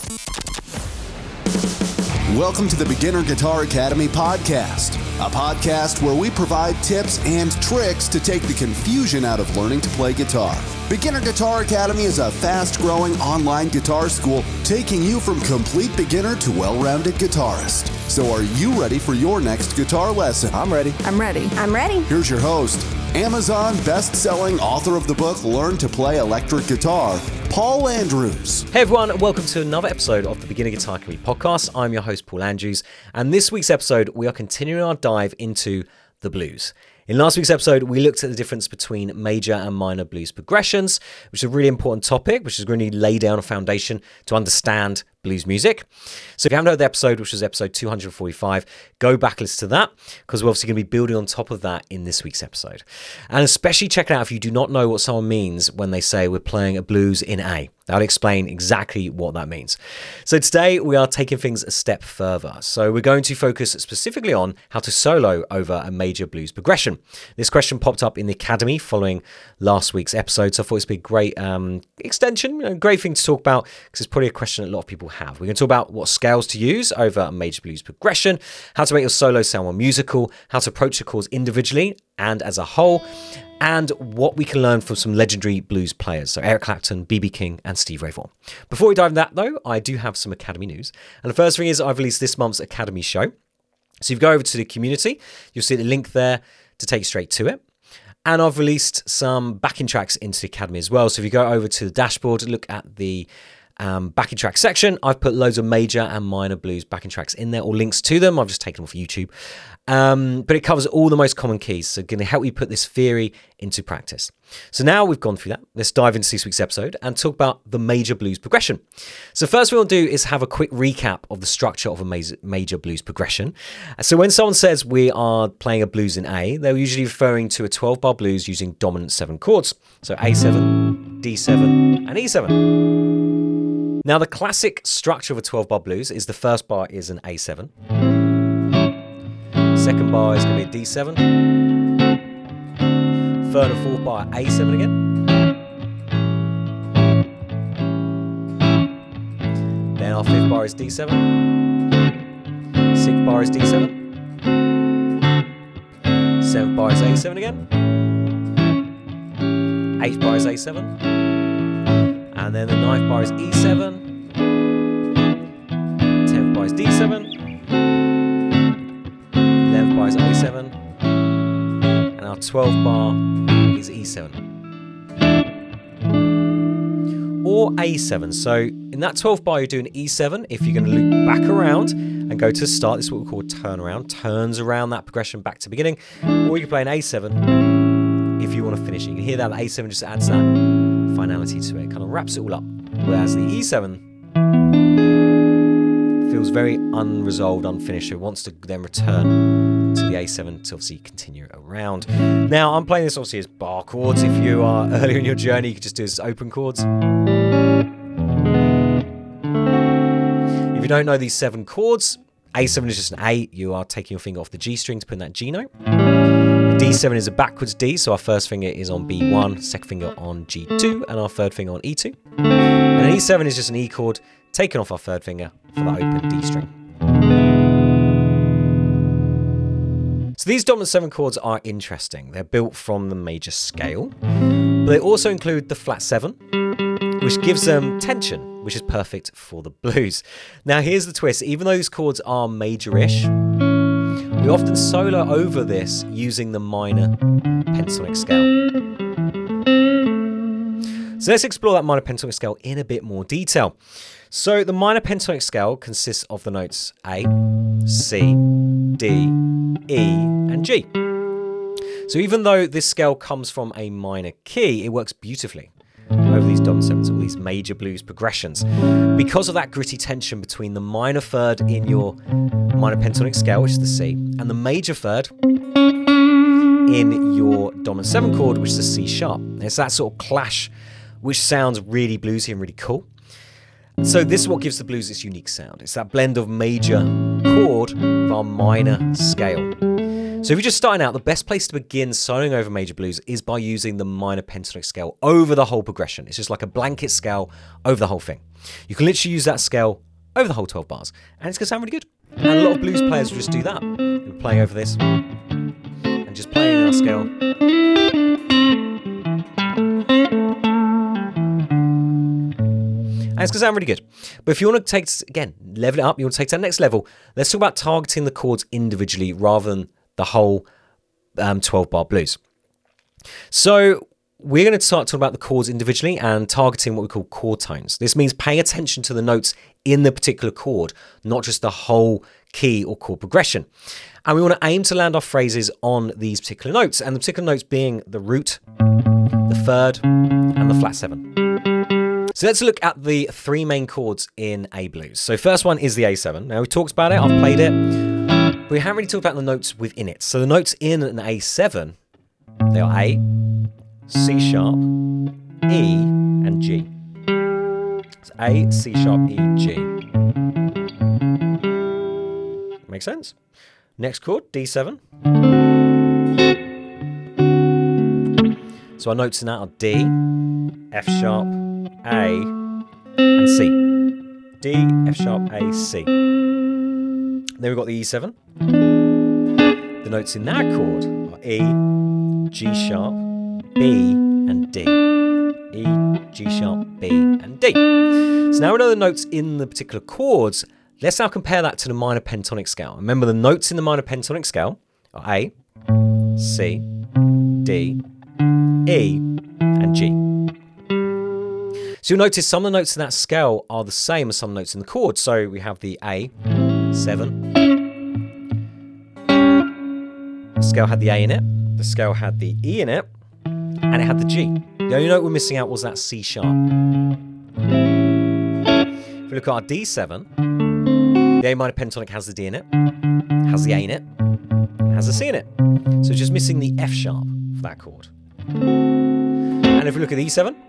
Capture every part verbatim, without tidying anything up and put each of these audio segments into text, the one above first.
Welcome to the Beginner Guitar Academy podcast, a podcast where we provide tips and tricks to take the confusion out of learning to play guitar. Beginner Guitar Academy is a fast-growing online guitar school taking you from complete beginner to well-rounded guitarist. So are you ready for your next guitar lesson? I'm ready. I'm ready. I'm ready. Here's your host, Amazon best-selling author of the book Learn to Play Electric Guitar, Paul Andrews. Hey everyone, welcome to another episode of the Beginner Guitar Academy podcast. I'm your host, Paul Andrews, and this week's episode, we are continuing our dive into the blues. In last week's episode, we looked at the difference between major and minor blues progressions, which is a really important topic, which is going to lay down a foundation to understand blues music. So if you haven't heard the episode, which was episode two hundred forty-five, go back and listen to that, because we're obviously going to be building on top of that in this week's episode. And especially check it out if you do not know what someone means when they say we're playing a blues in A. That'll explain exactly what that means. So today we are taking things a step further. So we're going to focus specifically on how to solo over a major blues progression. This question popped up in the Academy following last week's episode, so I thought it'd be a great um, extension, a great thing to talk about, because it's probably a question a lot of people have. We're going to talk about what scales to use over a major blues progression, how to make your solo sound more musical, how to approach the chords individually and as a whole, and what we can learn from some legendary blues players, so Eric Clapton, B B King, and Steve Ray Vaughan. Before we dive into that, though, I do have some Academy news. And the first thing is I've released this month's Academy show. So if you go over to the community, you'll see the link there to take you straight to it. And I've released some backing tracks into the Academy as well. So if you go over to the dashboard, look at the Um, backing track section, I've put loads of major and minor blues backing tracks in there, or links to them. I've just taken them off YouTube. Um, but it covers all the most common keys, so going to help you put this theory into practice. So now we've gone through that, let's dive into this week's episode and talk about the major blues progression. So first we'll do is have a quick recap of the structure of a major, major blues progression. So when someone says we are playing a blues in A, they're usually referring to a twelve bar blues using dominant seven chords. So A seven, D seven, and E seven. Now, the classic structure of a twelve bar blues is the first bar is an A seven. Second bar is going to be a D seven. Third and fourth bar, A seven again. Then our fifth bar is D seven. Sixth bar is D seven. Seventh bar is A seven again. Eighth bar is A seven. And then the ninth bar is E seven, tenth bar is D seven, eleventh bar is A seven, and our twelfth bar is E seven. Or A seven. So in that twelfth bar, you're doing E seven. If you're going to loop back around and go to start, this is what we call turnaround, turns around that progression back to beginning. Or you can play an A seven if you want to finish it. You can hear that A seven just adds that finality to it, kind of wraps it all up. Whereas the E seven feels very unresolved, unfinished. It wants to then return to the A seven to obviously continue around. Now, I'm playing this obviously as bar chords. If you are earlier in your journey, you could just do this as open chords. If you don't know these seven chords, A seven is just an A. You are taking your finger off the G string to put in that G note. D seven is a backwards D, so our first finger is on B one, second finger on G two, and our third finger on E two. And an E seven is just an E chord taken off our third finger for that open D string. So these dominant seven chords are interesting. They're built from the major scale, but they also include the flat seven, which gives them tension, which is perfect for the blues. Now here's the twist, even though these chords are major-ish, we often solo over this using the minor pentatonic scale. So let's explore that minor pentatonic scale in a bit more detail. So the minor pentatonic scale consists of the notes A, C, D, E, and G. So even though this scale comes from a minor key, it works beautifully over these dominant sevens, all these major blues progressions, because of that gritty tension between the minor third in your minor pentatonic scale, which is the C, and the major third in your dominant seven chord, which is the C sharp. It's that sort of clash which sounds really bluesy and really cool. So this is what gives the blues its unique sound. It's that blend of major chord with our minor scale. So So if you're just starting out, the best place to begin soloing over major blues is by using the minor pentatonic scale over the whole progression. It's just like a blanket scale over the whole thing. You can literally use that scale over the whole twelve bars, and it's going to sound really good. And a lot of blues players will just do that. They're playing over this, and just playing our scale. And it's going to sound really good. But if you want to take, again, level it up, you want to take it to the next level, let's talk about targeting the chords individually rather than the whole um, twelve bar blues. So we're going to start talking about the chords individually and targeting what we call chord tones. This means paying attention to the notes in the particular chord, not just the whole key or chord progression. And we want to aim to land our phrases on these particular notes, and the particular notes being the root, the third, and the flat seven. So let's look at the three main chords in A blues. So first one is the A seven. Now we talked about it, I've played it, but we haven't really talked about the notes within it. So the notes in an A seven, they are A, C sharp, E, and G. So A, C sharp, E, G. Make sense? Next chord, D seven. So our notes in that are D, F sharp, A, and C. D, F sharp, A, C. Then we've got the E seven. The notes in that chord are E, G sharp, B, and D. E, G sharp, B, and D. So now we know the notes in the particular chords. Let's now compare that to the minor pentatonic scale. Remember, the notes in the minor pentatonic scale are A, C, D, E, and G. So you'll notice some of the notes in that scale are the same as some notes in the chord. So we have the A, seven. The scale had the A in it. The scale had the E in it. And it had the G. The only note we're missing out was that C sharp. If we look at our D seven, the A minor pentatonic has the D in it, has the A in it, and has the C in it. So it's just missing the F sharp for that chord. And if we look at the E seven,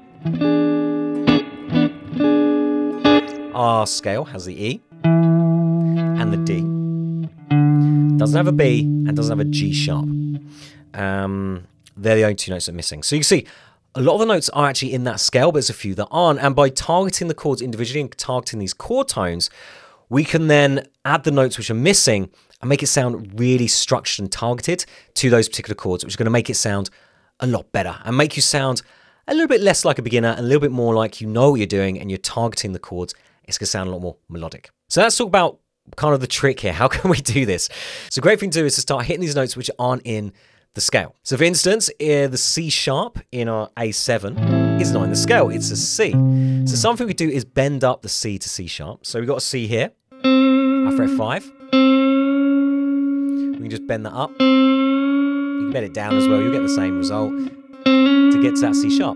our scale has the E and the D. Doesn't have a B and doesn't have a G sharp. Um, they're the only two notes that are missing. So you can see a lot of the notes are actually in that scale, but there's a few that aren't. And by targeting the chords individually and targeting these chord tones, we can then add the notes which are missing and make it sound really structured and targeted to those particular chords, which is going to make it sound a lot better and make you sound a little bit less like a beginner and a little bit more like you know what you're doing and you're targeting the chords. It's going to sound a lot more melodic. So let's talk about kind of the trick here. How can we do this? So a great thing to do is to start hitting these notes which aren't in the scale. So for instance, uh, the C sharp in our A seven is not in the scale, it's a C. So something we do is bend up the C to C sharp. So we've got a C here, our fret five. We can just bend that up. You can bend it down as well, you'll get the same result to get to that C sharp.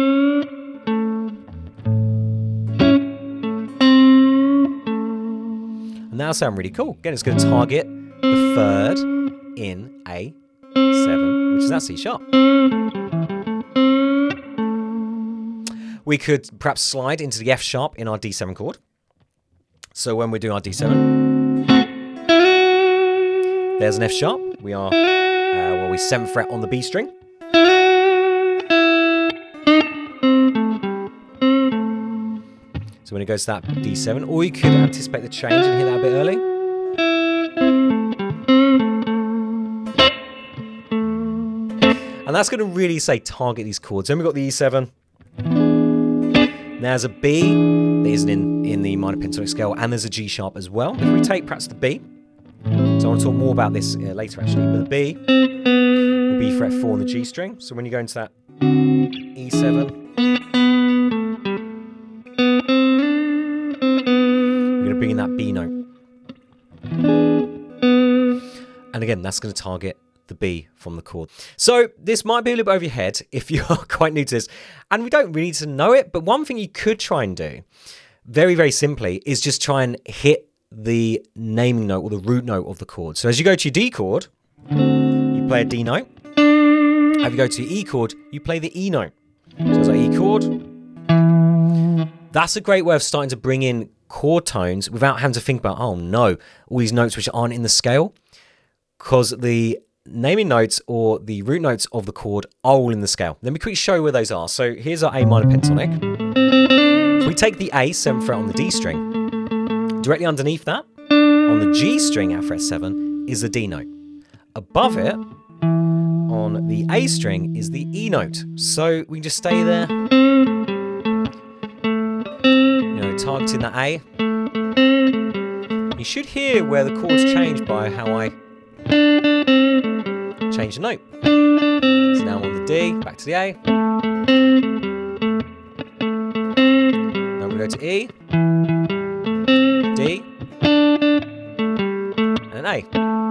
And that'll sound really cool. Again, it's going to target the third in A seven, which is that C sharp. We could perhaps slide into the F sharp in our D seven chord. So when we're doing our D seven, there's an F sharp. We are, uh, well, we seventh fret on the B string. So when it goes to that D seven, or you could anticipate the change and hit that a bit early. And that's going to really say target these chords. Then we've got the E seven. There's a B that isn't in, in the minor pentatonic scale, and there's a G sharp as well. If we take perhaps the B, so I want to talk more about this uh, later actually, but the B will be fret four on the G string. So when you go into that E seven, we're going to bring in that B note. And again, that's going to target the B from the chord. So this might be a little bit over your head if you're quite new to this, and we don't really need to know it, but one thing you could try and do, very, very simply, is just try and hit the naming note or the root note of the chord. So as you go to your D chord, you play a D note. If you go to your E chord, you play the E note. So it's like E chord. That's a great way of starting to bring in chord tones without having to think about, oh no, all these notes which aren't in the scale, because the naming notes or the root notes of the chord are all in the scale. Let me quickly show you where those are. So here's our A minor pentatonic. If we take the A, seventh fret on the D string, directly underneath that, on the G string at fret seven, is the D note. Above it, on the A string, is the E note. So we can just stay there, you know, targeting that A. You should hear where the chords change by how I change the note. So now I'm on the D, back to the A. Now we go to E, D, and A.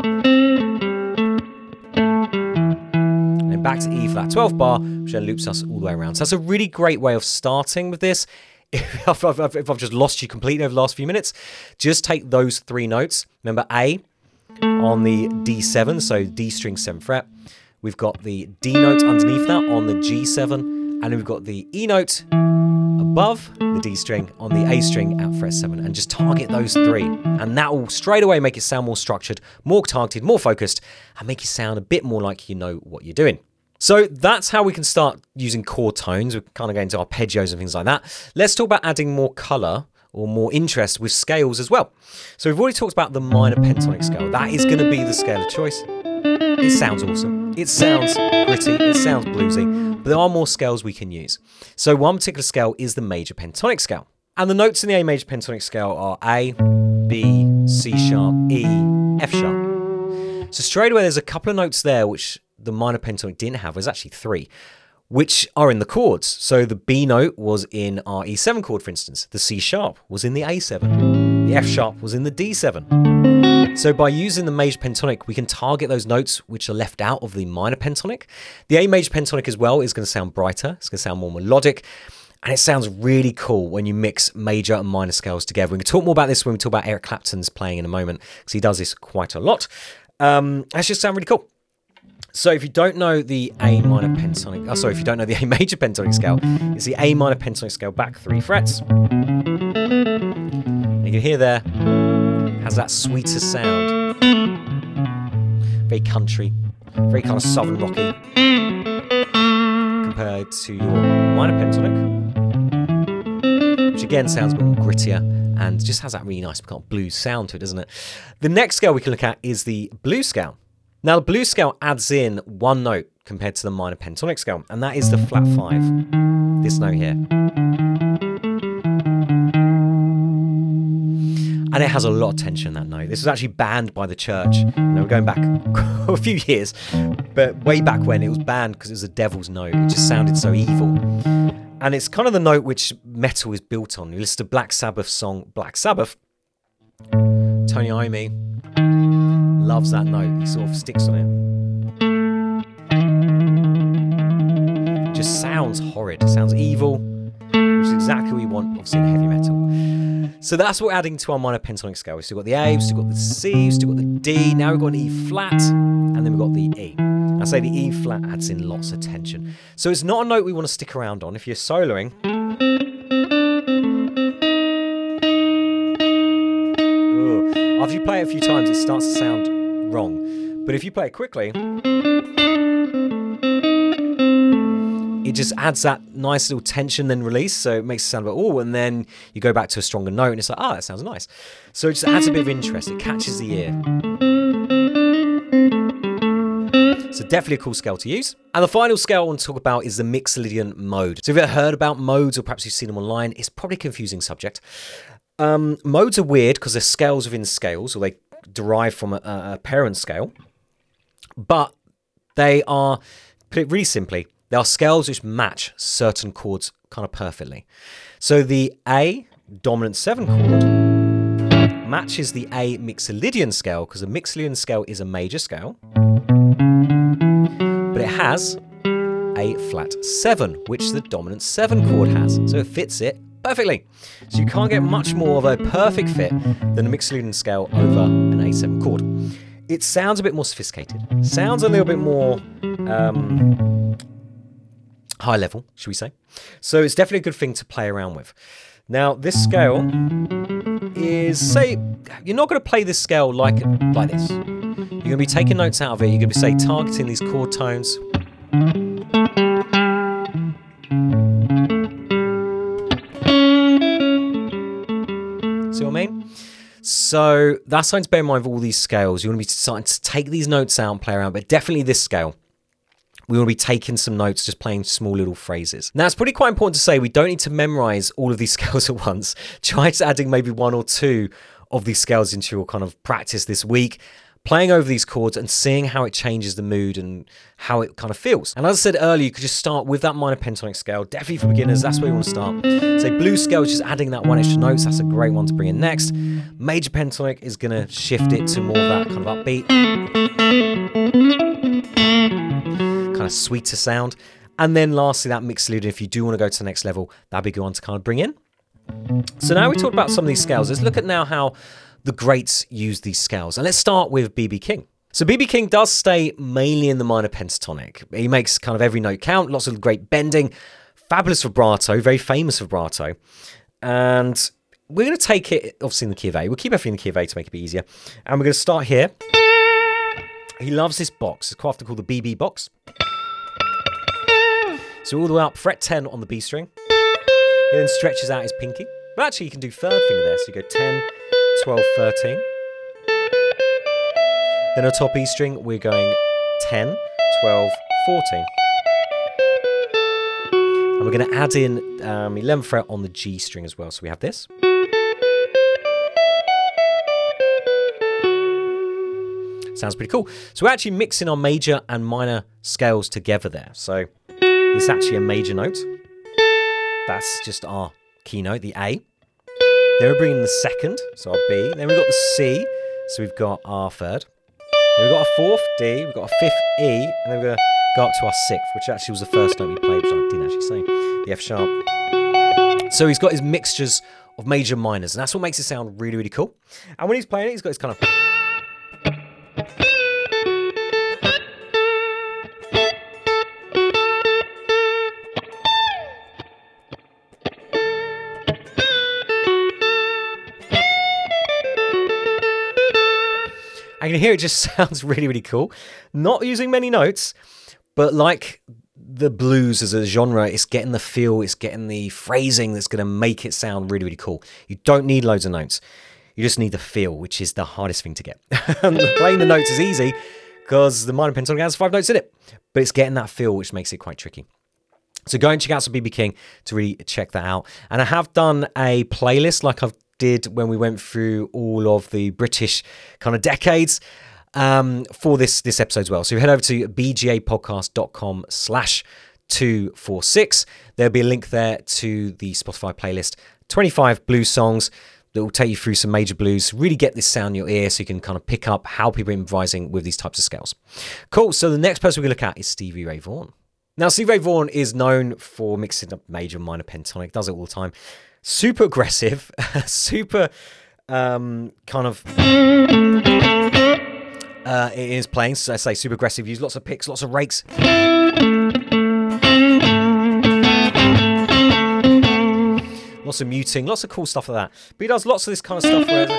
And then back to E flat twelve bar, which then loops us all the way around. So that's a really great way of starting with this. If I've, I've, if I've just lost you completely over the last few minutes, just take those three notes. Remember A on the D seven, so D string seventh fret. We've got the D note underneath that on the G seven, and then we've got the E note above the D string on the A string at fret seven, and just target those three. And that will straight away make it sound more structured, more targeted, more focused, and make you sound a bit more like you know what you're doing. So that's how we can start using chord tones. We're kind of going to arpeggios and things like that. Let's talk about adding more color or more interest with scales as well. So we've already talked about the minor pentatonic scale. That is going to be the scale of choice. It sounds awesome. It sounds gritty. It sounds bluesy. But there are more scales we can use. So one particular scale is the major pentatonic scale. And the notes in the A major pentatonic scale are A, B, C sharp, E, F sharp. So straight away there's a couple of notes there which the minor pentatonic didn't have. There's actually three, which are in the chords. So the B note was in our E seven chord, for instance. The C sharp was in the A seven. The F sharp was in the D seven. So by using the major pentatonic, we can target those notes which are left out of the minor pentatonic. The A major pentatonic as well is going to sound brighter. It's going to sound more melodic. And it sounds really cool when you mix major and minor scales together. We can talk more about this when we talk about Eric Clapton's playing in a moment, because he does this quite a lot. Um, that's just sound really cool. So if you don't know the A minor pentatonic, oh sorry, if you don't know the A major pentatonic scale, it's the A minor pentatonic scale back three frets. And you can hear there, has that sweeter sound. Very country, very kind of southern rocky, compared to your minor pentatonic, which again sounds a bit more grittier and just has that really nice kind of blues sound to it, doesn't it? The next scale we can look at is the blues scale. Now, the blues scale adds in one note compared to the minor pentatonic scale, and that is the flat five, this note here. And it has a lot of tension, that note. This was actually banned by the church. You know, we're going back a few years, but way back when it was banned because it was a devil's note. It just sounded so evil. And it's kind of the note which metal is built on. You listen to Black Sabbath's song Black Sabbath. Tony Iommi loves that note. He sort of sticks on it. It just sounds horrid. It sounds evil, which is exactly what we want, obviously, in heavy metal. So that's what we're adding to our minor pentatonic scale. We've still got the A, we've still got the C, we've still got the D. Now we've got an E flat, and then we've got the E. I say the E flat adds in lots of tension. So it's not a note we want to stick around on. If you're soloing, Ugh. After you play it a few times, it starts to sound wrong. But if you play it quickly, it just adds that nice little tension then release, so it makes it sound like, oh, and then you go back to a stronger note and it's like, ah, oh, that sounds nice. So it just adds a bit of interest. It catches the ear. So definitely a cool scale to use. And the final scale I want to talk about is the Mixolydian mode. So if you've ever heard about modes, or perhaps you've seen them online, it's probably a confusing subject. Um, modes are weird because they're scales within scales, or they derive from a, a parent scale. But they are, put it really simply, they are scales which match certain chords kind of perfectly. So the A dominant seven chord matches the A Mixolydian scale, because the Mixolydian scale is a major scale, but it has a flat seven, which the dominant seven chord has. So it fits it perfectly. So you can't get much more of a perfect fit than a Mixolydian scale over an A seven chord. It sounds a bit more sophisticated. Sounds a little bit more um, high level, should we say. So it's definitely a good thing to play around with. Now, this scale is, say, you're not going to play this scale like like this. You're going to be taking notes out of it. You're going to be, say, targeting these chord tones. See what I mean? So that's something to bear in mind with all these scales. You want to be starting to take these notes out and play around, but definitely this scale. We want to be taking some notes, just playing small little phrases. Now, it's pretty quite important to say we don't need to memorize all of these scales at once. Try to adding maybe one or two of these scales into your kind of practice this week, playing over these chords and seeing how it changes the mood and how it kind of feels. And as I said earlier, you could just start with that minor pentatonic scale. Definitely for beginners, that's where you want to start. Say blues scale is just adding that one extra note. That's a great one to bring in next. Major pentatonic is going to shift it to more of that kind of upbeat, kind of sweeter sound. And then lastly, that mixolydian, if you do want to go to the next level, that'd be a good one to kind of bring in. So now we talked about some of these scales. Let's look at now how the greats use these scales. And let's start with B B King. So B B King does stay mainly in the minor pentatonic. He makes kind of every note count, lots of great bending, fabulous vibrato, very famous vibrato. And we're going to take it, obviously, in the key of A. We'll keep everything in the key of A to make it a bit easier. And we're going to start here. He loves this box. It's quite often called the B B box. So all the way up, fret ten on the B string. He then stretches out his pinky. But actually, you can do third finger there. So you go ten, twelve, thirteen. Then on top E string, we're going ten, twelve, fourteen. And we're going to add in um, eleventh fret on the G string as well. So we have this. Sounds pretty cool. So we're actually mixing our major and minor scales together there. So this is actually a major note. That's just our key note, the A. Then we're bringing the second, so our B. Then we've got the C, so we've got our third. Then we've got our fourth, D. We've got our fifth, E. And then we're going to go up to our sixth, which actually was the first note we played, which I didn't actually say, the F sharp. So he's got his mixtures of major and minors, and that's what makes it sound really, really cool. And when he's playing it, he's got his kind of... I can hear it just sounds really, really cool. Not using many notes, but like the blues as a genre, it's getting the feel, it's getting the phrasing that's going to make it sound really, really cool. You don't need loads of notes. You just need the feel, which is the hardest thing to get. Playing the notes is easy because the minor pentatonic has five notes in it, but it's getting that feel, which makes it quite tricky. So go and check out some B B King to really check that out. And I have done a playlist like I've did when we went through all of the British kind of decades um, for this this episode as well. So head over to bgapodcast.com slash 246. There'll be a link there to the Spotify playlist. twenty-five blues songs that will take you through some major blues. Really get this sound in your ear so you can kind of pick up how people are improvising with these types of scales. Cool. So the next person we're going to look at is Stevie Ray Vaughan. Now, Stevie Ray Vaughan is known for mixing up major and minor pentatonic. Does it all the time. Super aggressive, super um, kind of uh, in his playing. So I say super aggressive. Use lots of picks, lots of rakes. Lots of muting, lots of cool stuff like that. But he does lots of this kind of stuff where,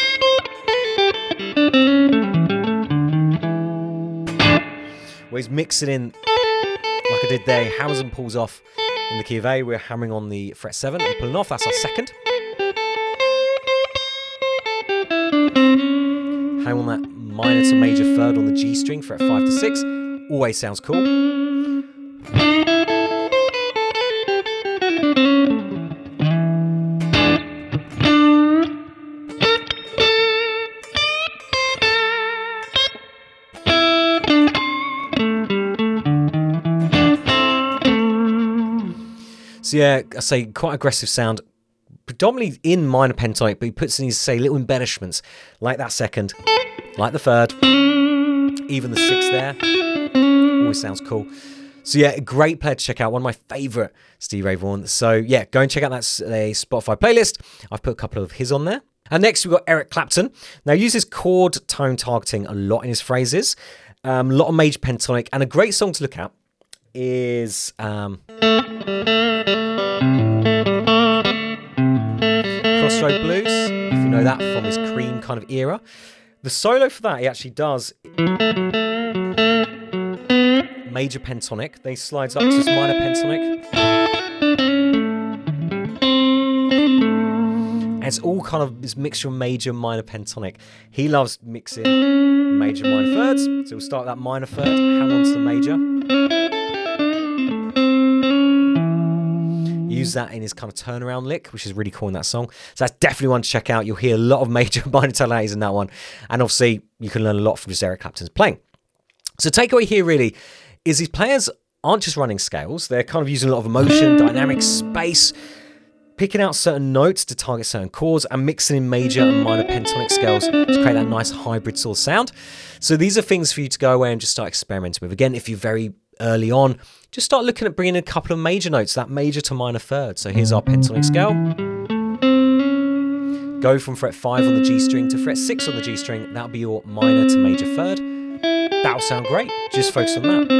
where he's mixing in, like I did there, he hammers and pulls off. In the key of A, we're hammering on the fret seven and pulling off. That's our second. Hang on that minor to major third on the G string, fret five to six. Always sounds cool. So yeah, I say quite aggressive sound, predominantly in minor pentatonic, but he puts in his, say, little embellishments, like that second, like the third, even the sixth there. Always sounds cool. So yeah, a great player to check out. One of my favourite Stevie Ray Vaughan. So yeah, go and check out that uh, Spotify playlist. I've put a couple of his on there. And next we've got Eric Clapton. Now he uses chord tone targeting a lot in his phrases. Um, a lot of major pentatonic, and a great song to look at is um, Crossroad Blues, if you know that from his Cream kind of era. The solo for that, he actually does major pentonic, then he slides up to this minor pentonic. And it's all kind of this mixture of major and minor pentonic. He loves mixing major and minor thirds, so we'll start that minor third, hang on to the major. Use that in his kind of turnaround lick, which is really cool in that song. So that's definitely one to check out. You'll hear a lot of major and minor tonalities in that one. And obviously, you can learn a lot from just Eric Clapton's playing. So takeaway here really is these players aren't just running scales. They're kind of using a lot of emotion, dynamic, space, picking out certain notes to target certain chords, and mixing in major and minor pentonic scales to create that nice hybrid sort of sound. So these are things for you to go away and just start experimenting with. Again, if you're very early on, just start looking at bringing in a couple of major notes, that major to minor third. So here's our pentonic scale. Go from fret five on the G string to fret six on the G string. That'll be your minor to major third. That'll sound great. Just focus on that.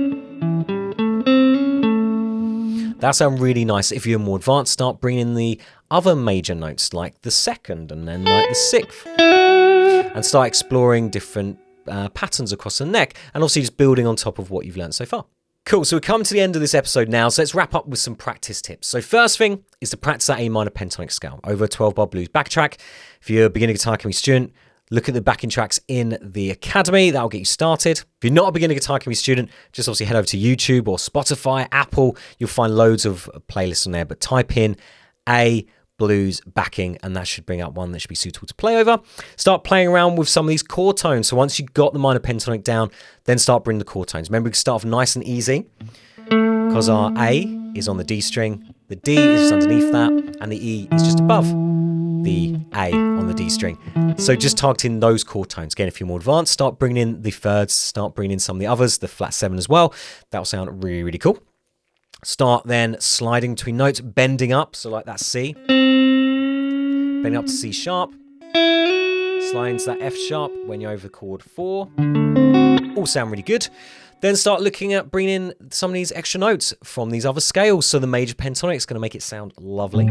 That'll sound really nice. If you're more advanced, start bringing in the other major notes like the second and then like the sixth. And start exploring different Uh, patterns across the neck, and obviously just building on top of what you've learned so far. Cool, so we're coming to the end of this episode now, so let's wrap up with some practice tips. So first thing is to practice that A minor pentonic scale over a twelve bar blues back track. If you're a beginner Guitar Academy student, look at the backing tracks in the Academy, that'll get you started. If you're not a beginner Guitar Academy student, just obviously head over to YouTube or Spotify, Apple, you'll find loads of playlists on there, but type in A blues backing and that should bring up one that should be suitable to play over. Start playing around with some of these chord tones. So once you've got the minor pentonic down, then start bringing the chord tones. Remember, we can start off nice and easy because our A is on the D string, the D is just underneath that, and the E is just above the A on the D string. So just targeting those chord tones. Again, if you're more advanced, start bringing in the thirds, start bringing in some of the others, the flat seven as well. That'll sound really, really cool. Start then sliding between notes, bending up, so like that C. Bending up to C sharp. Sliding to that F sharp when you're over the chord four. All sound really good. Then start looking at bringing in some of these extra notes from these other scales. So the major pentonic is going to make it sound lovely.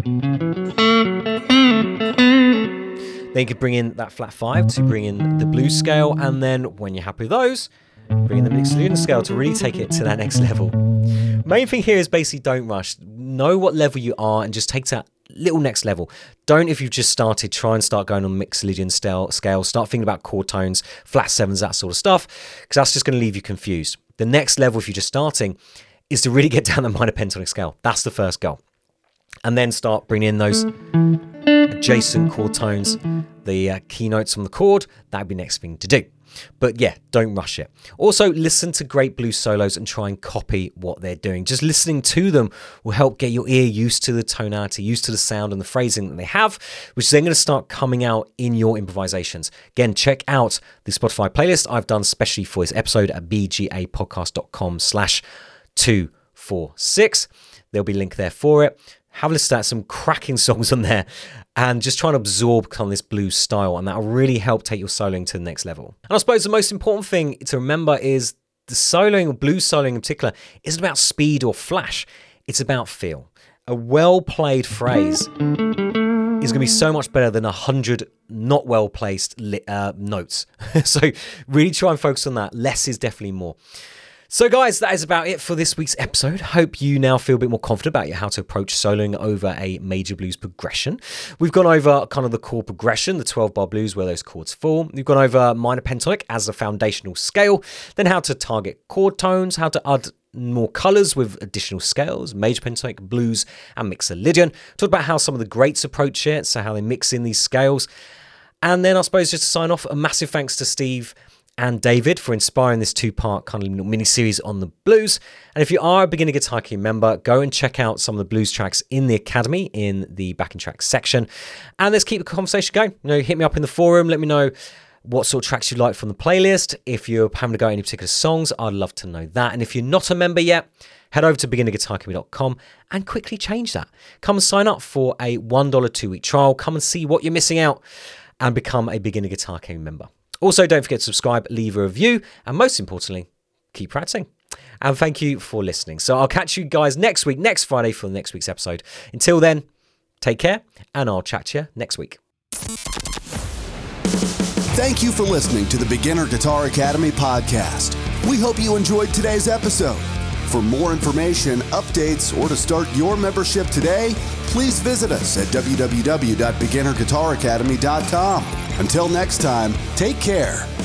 Then you could bring in that flat five to bring in the blues scale. And then when you're happy with those, bring in the Mixolydian scale to really take it to that next level. Main thing here is basically don't rush. Know what level you are and just take that little next level. Don't, if you've just started, try and start going on Mixolydian scale. Start thinking about chord tones, flat sevens, that sort of stuff, because that's just going to leave you confused. The next level, if you're just starting, is to really get down the minor pentonic scale. That's the first goal. And then start bringing in those adjacent chord tones, the uh, keynotes from the chord. That'd be the next thing to do. But yeah, don't rush it. Also, listen to great blues solos and try and copy what they're doing. Just listening to them will help get your ear used to the tonality, used to the sound and the phrasing that they have, which is then going to start coming out in your improvisations. Again, check out the Spotify playlist I've done specially for this episode at bgapodcast.com slash 246. There'll be a link there for it. Have a listen to some cracking songs on there and just try and absorb kind of this blues style, and that'll really help take your soloing to the next level. And I suppose the most important thing to remember is the soloing, or blues soloing in particular, isn't about speed or flash. It's about feel. A well-played phrase is going to be so much better than a hundred not well-placed uh, notes. So really try and focus on that. Less is definitely more. So guys, that is about it for this week's episode. Hope you now feel a bit more confident about how to approach soloing over a major blues progression. We've gone over kind of the chord progression, the twelve bar blues, where those chords fall. We've gone over minor pentonic as a foundational scale, then how to target chord tones, how to add more colours with additional scales, major pentonic, blues, and Mixolydian. Talked about how some of the greats approach it, so how they mix in these scales. And then I suppose just to sign off, a massive thanks to Steve and David for inspiring this two-part kind of mini-series on the blues. And if you are a beginner Guitar Academy member, go and check out some of the blues tracks in the Academy in the backing tracks section. And let's keep the conversation going. You know, hit me up in the forum. Let me know what sort of tracks you like from the playlist. If you're having to go any particular songs, I'd love to know that. And if you're not a member yet, head over to beginner guitar academy dot com and quickly change that. Come and sign up for a one dollar two-week trial. Come and see what you're missing out and become a Beginner Guitar Academy member. Also, don't forget to subscribe, leave a review, and most importantly, keep practicing. And thank you for listening. So I'll catch you guys next week, next Friday for the next week's episode. Until then, take care, and I'll chat to you next week. Thank you for listening to the Beginner Guitar Academy podcast. We hope you enjoyed today's episode. For more information, updates, or to start your membership today, please visit us at w w w dot beginner guitar academy dot com. Until next time, take care.